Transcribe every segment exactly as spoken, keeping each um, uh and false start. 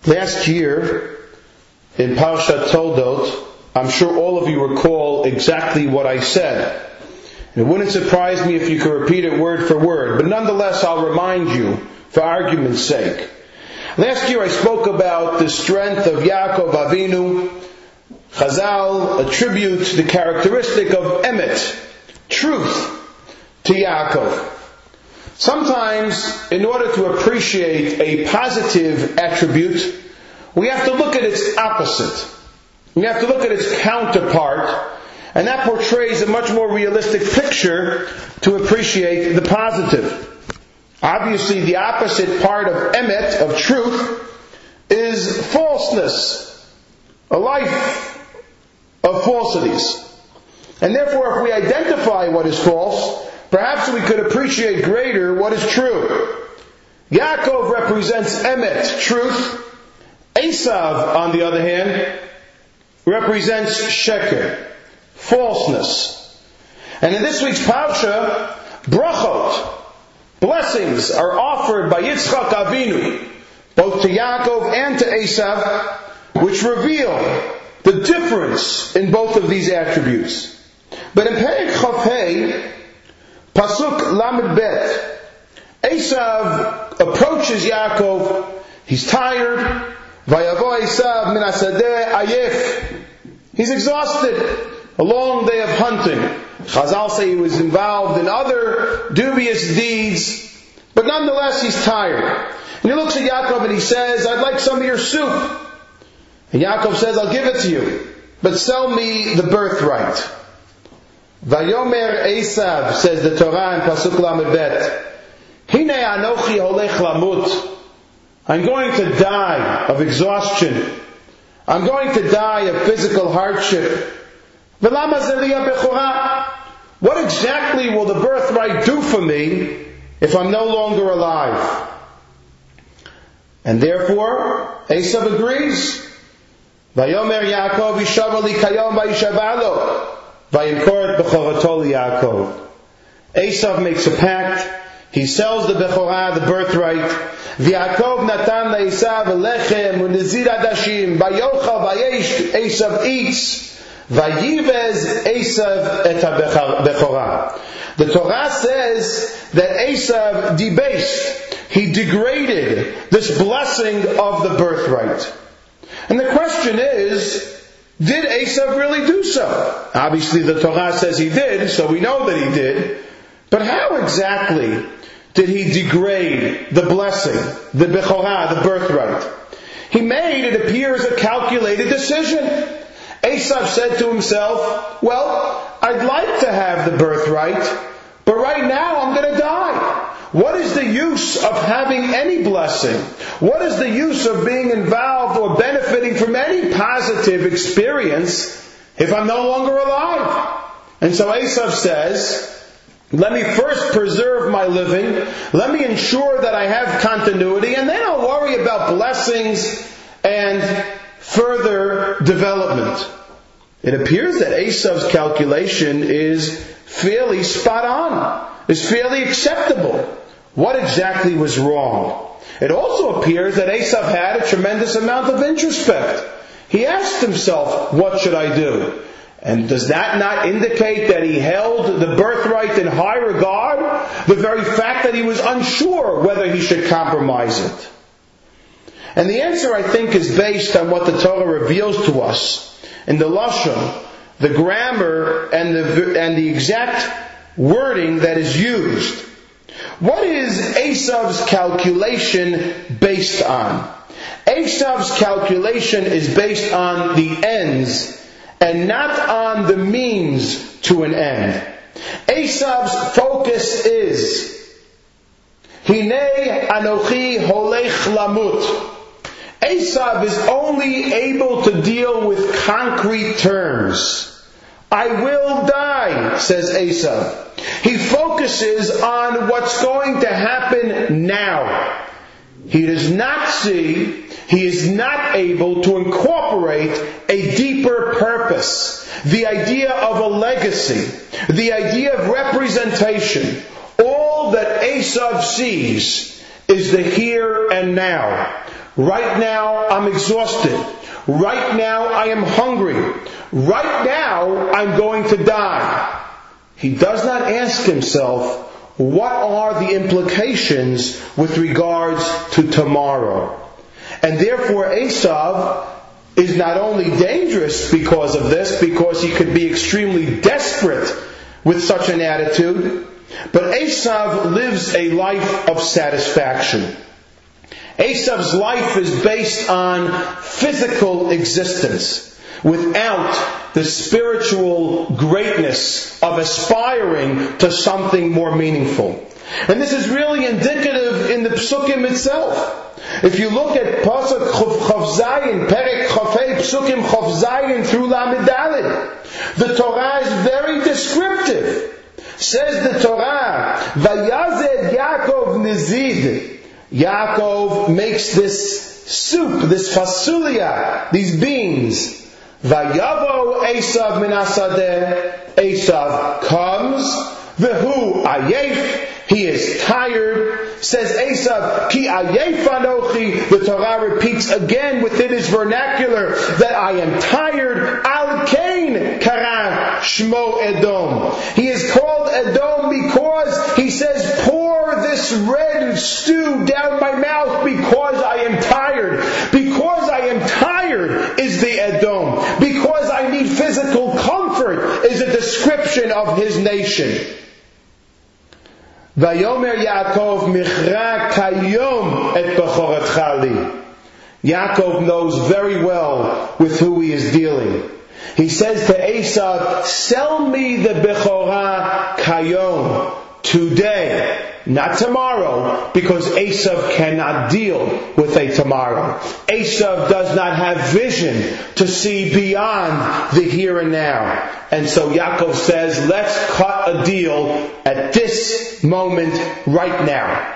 Last year, in Parshat Toldot, I'm sure all of you recall exactly what I said. It wouldn't surprise me if you could repeat it word for word, but nonetheless I'll remind you, for argument's sake. Last year I spoke about the strength of Yaakov Avinu. Chazal attribute the characteristic of emet, truth, to Yaakov. Sometimes, in order to appreciate a positive attribute, we have to look at its opposite. We have to look at its counterpart, and that portrays a much more realistic picture to appreciate the positive. Obviously, the opposite part of emet, of truth, is falseness, a life of falsities. And therefore, if we identify what is false, perhaps we could appreciate greater what is true. Yaakov represents emet, truth. Esav, on the other hand, represents sheker, falseness. And in this week's parsha, brachot, blessings, are offered by Yitzchak Avinu, both to Yaakov and to Esav, which reveal the difference in both of these attributes. But in Perek Chaf Hei, Pasuk Lamed Bet, Esav approaches Yaakov. He's tired. Vayavo Esav min hasadeh ayef. He's exhausted. A long day of hunting. Chazal say he was involved in other dubious deeds, but nonetheless he's tired. And he looks at Yaakov and he says, "I'd like some of your soup." And Yaakov says, "I'll give it to you, but sell me the birthright." Vayomer Esav, says the Torah in Pasuk Lamed Bet, Hine anochi holech lamut. I'm going to die of exhaustion. I'm going to die of physical hardship. V'lama zeliya bechora. What exactly will the birthright do for me if I'm no longer alive? And therefore, Esav agrees. Vayomer Yaakov yishava li kayom vayishavalo. Vayimkoret bechoroto liYaakov. Esav makes a pact. He sells the bechorah, the birthright. V'Yaakov natan le'Esav lechem u'nezir adashim. Vayochal vayesh. Esav eats. Vayivez Esav et ha-bechorah. The Torah says that Esav debased. He degraded this blessing of the birthright. And the question is, did Esav really do so? Obviously the Torah says he did, so we know that he did. But how exactly did he degrade the blessing, the bechorah, the birthright? He made, it appears, a calculated decision. Esav said to himself, well, I'd like to have the birthright, but right now I'm going to die. What is the use of having any blessing? What is the use of being involved or benefiting from any positive experience if I'm no longer alive? And so Esav says, let me first preserve my living, let me ensure that I have continuity, and then I'll worry about blessings and further development. It appears that Esav's calculation is fairly spot on, is fairly acceptable. What exactly was wrong? It also appears that Esav had a tremendous amount of introspect. He asked himself, what should I do? And does that not indicate that he held the birthright in high regard? The very fact that he was unsure whether he should compromise it. And the answer, I think, is based on what the Torah reveals to us in the lashon, the grammar, and the and the exact wording that is used. What is Esav's calculation based on? Esav's calculation is based on the ends and not on the means to an end. Esav's focus is Hinei anochi holech lamut. Esav is only able to deal with concrete terms. I will die, says Esav. He focuses on what's going to happen now. He does not see, he is not able to incorporate a deeper purpose. The idea of a legacy, the idea of representation. All that Esav sees is the here and now. Right now I'm exhausted. Right now I am hungry. Right now I'm going to die. He does not ask himself, what are the implications with regards to tomorrow? And therefore Esav is not only dangerous because of this, because he could be extremely desperate with such an attitude, but Esav lives a life of satisfaction. Esav's life is based on physical existence, without the spiritual greatness of aspiring to something more meaningful. And this is really indicative in the Psukim itself. If you look at Pasuk Chav Zayin, Perek Chafei, Psukim Chav Zayin through Lamed Daled, the Torah is very descriptive. Says the Torah, Vayazed Yaakov Nizid. Yaakov makes this soup, this fasulia, these beans. Vayavo Esav min hasadeh. Esav comes. Vehu ayef. He is tired. Says Esav, Ki ayef anochi. The Torah repeats again within his vernacular that I am tired. Al kain kara shmo Edom. He is called Edom because he says, pour this red stew down my mouth because I am tired. Because I am tired is the Edom. Because I need physical comfort is a description of his nation. Vayomer Yaakov michra kayom et bechoratcha li. Yaakov knows very well with who he is dealing. He says to Esav, sell me the bechorah kayom, today, not tomorrow, because Esav cannot deal with a tomorrow. Esav does not have vision to see beyond the here and now. And so Yaakov says, let's cut a deal at this moment right now.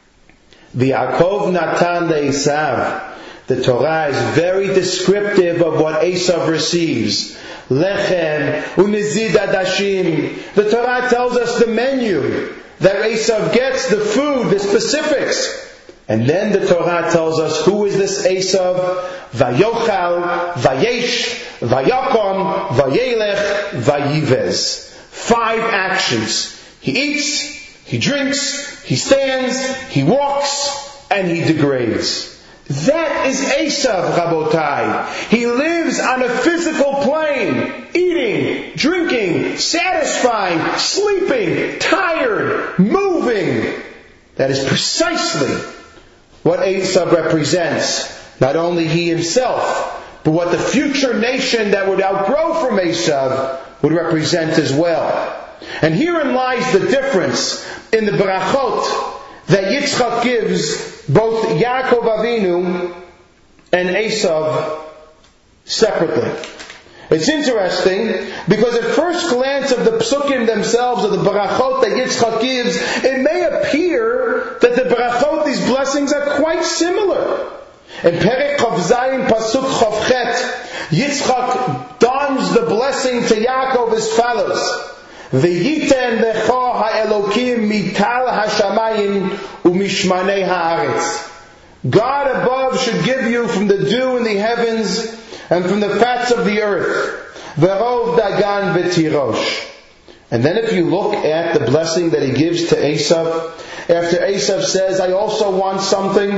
The Yaakov Natan le'Esav. The Torah is very descriptive of what Esav receives. Lechem unizid adashim. The Torah tells us the menu that Esav gets, the food, the specifics. And then the Torah tells us who is this Esav? Vayochal, Vayesh, Vayakom, Vayelech, Vayivez. Five actions. He eats, he drinks, he stands, he walks, and he degrades. That is Esav, Rabotai. He lives on a physical plane, eating, drinking, satisfying, sleeping, tired, moving. That is precisely what Esav represents. Not only he himself, but what the future nation that would outgrow from Esav would represent as well. And herein lies the difference in the brachot that Yitzchak gives both Yaakov Avinu and Esav separately. It's interesting because at first glance of the psukim themselves, of the brachot that Yitzchak gives, it may appear that the brachot, these blessings, are quite similar. In Perek Chav Zayin Pasuk Chav Chet, Yitzchak dons the blessing to Yaakov as follows: V'yiten lecha ha'elokim mital hashamayim u'mishmanei ha'aretz. God above should give you from the dew in the heavens and from the fats of the earth. V'rov dagan v'tirosh. And then if you look at the blessing that he gives to Esav, after Esav says, I also want something,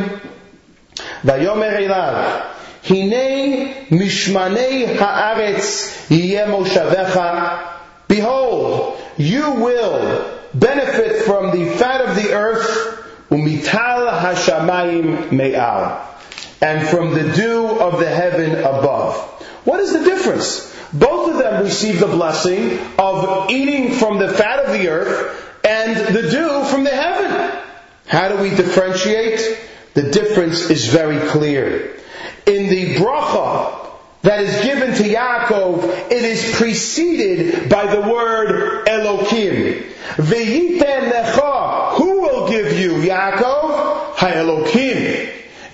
Vayomer elav, Hinei mishmanei ha'aretz yiyeh moshavecha. Behold, you will benefit from the fat of the earth, umital hashamayim me'al, and from the dew of the heaven above. What is the difference? Both of them receive the blessing of eating from the fat of the earth and the dew from the heaven. How do we differentiate? The difference is very clear. In the bracha that is given to Yaakov, it is preceded by the word Elokim. V'yiten lecha. Who will give you, Yaakov? Ha-Elokim.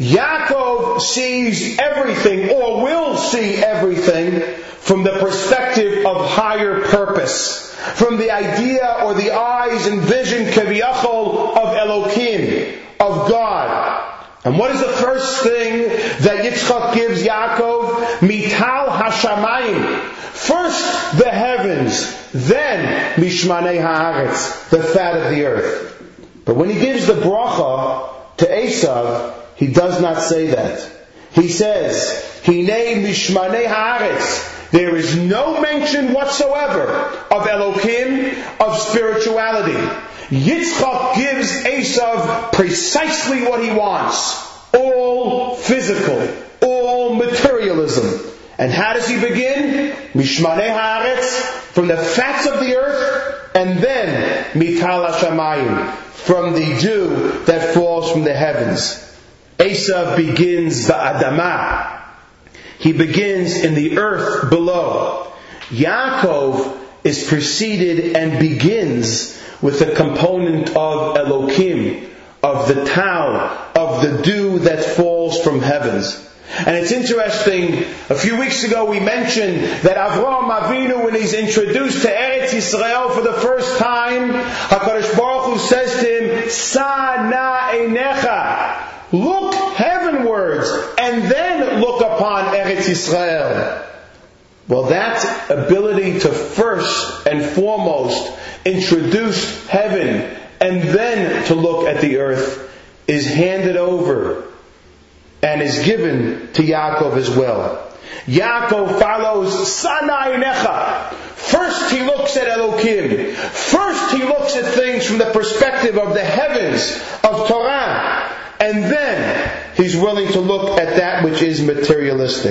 Yaakov sees everything, or will see everything, from the perspective of higher purpose, from the idea or the eyes and vision, kaviyachol, of Elokim, of God. And what is the first thing that Yitzchak gives Yaakov? Mital hashamayim. First the heavens, then mishmanei haaretz, the fat of the earth. But when he gives the bracha to Esav, he does not say that. He says, Hinei mishmanei haaretz. There is no mention whatsoever of Elokim, of spirituality. Yitzchak gives Esav precisely what he wants. All physical, all materialism. And how does he begin? Mishmanei haaretz, from the fats of the earth, and then mital hashamayim, from the dew that falls from the heavens. Esav begins the Adamah. He begins in the earth below. Yaakov is preceded and begins with the component of Elokim, of the Tau, of the dew that falls from heavens. And it's interesting, a few weeks ago we mentioned that Avraham Avinu, when he's introduced to Eretz Yisrael for the first time, HaKadosh Baruch Hu says to him, Sa na einecha, look heavenwards, and then look upon Eretz Yisrael. Well, that ability to first and foremost introduce heaven and then to look at the earth is handed over and is given to Yaakov as well. Yaakov follows Sana Einecha. First he looks at Elokim. First he looks at things from the perspective of the heavens, of Torah. And then he's willing to look at that which is materialistic.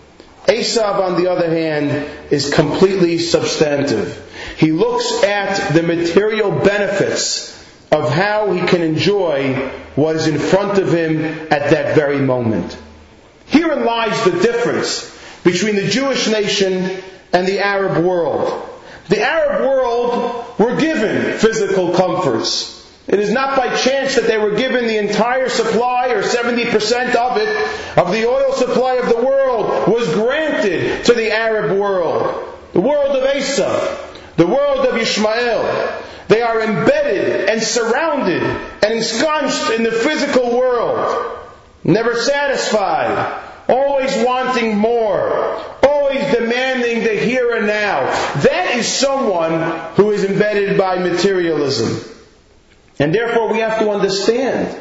Esav, on the other hand, is completely substantive. He looks at the material benefits of how he can enjoy what is in front of him at that very moment. Herein lies the difference between the Jewish nation and the Arab world. The Arab world were given physical comforts. It is not by chance that they were given the entire supply, or seventy percent of it, of the oil supply of the world was granted to the Arab world. The world of Esav, the world of Ishmael. They are embedded and surrounded and ensconced in the physical world. Never satisfied. Always wanting more. Always demanding the here and now. That is someone who is embedded by materialism. And therefore we have to understand,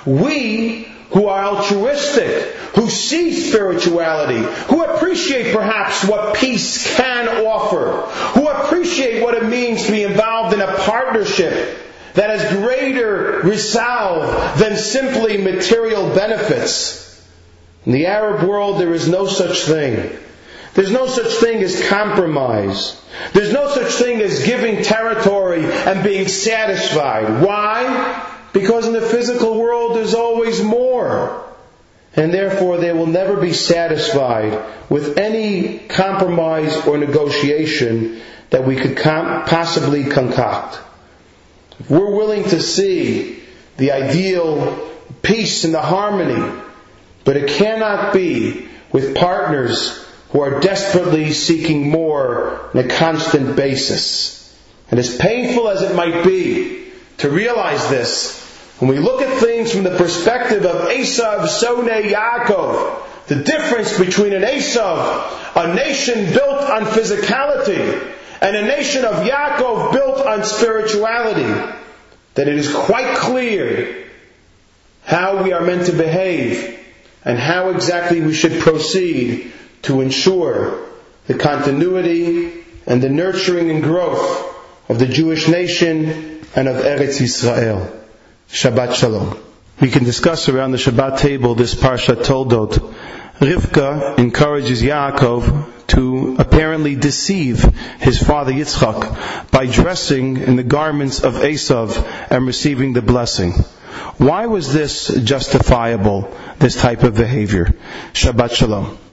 we who are altruistic, who see spirituality, who appreciate perhaps what peace can offer, who appreciate what it means to be involved in a partnership that has greater resolve than simply material benefits. In the Arab world there is no such thing. There's no such thing as compromise. There's no such thing as giving territory and being satisfied. Why? Because in the physical world there's always more. And therefore they will never be satisfied with any compromise or negotiation that we could com- possibly concoct. If we're willing to see the ideal peace and the harmony, but it cannot be with partners who are desperately seeking more on a constant basis. And as painful as it might be to realize this, when we look at things from the perspective of Esav, Sonei Yaakov, the difference between an Esav, a nation built on physicality, and a nation of Yaakov built on spirituality, that it is quite clear how we are meant to behave and how exactly we should proceed to ensure the continuity and the nurturing and growth of the Jewish nation and of Eretz Yisrael. Shabbat Shalom. We can discuss around the Shabbat table this Parshat Toldot. Rivka encourages Yaakov to apparently deceive his father Yitzchak by dressing in the garments of Esav and receiving the blessing. Why was this justifiable, this type of behavior? Shabbat Shalom.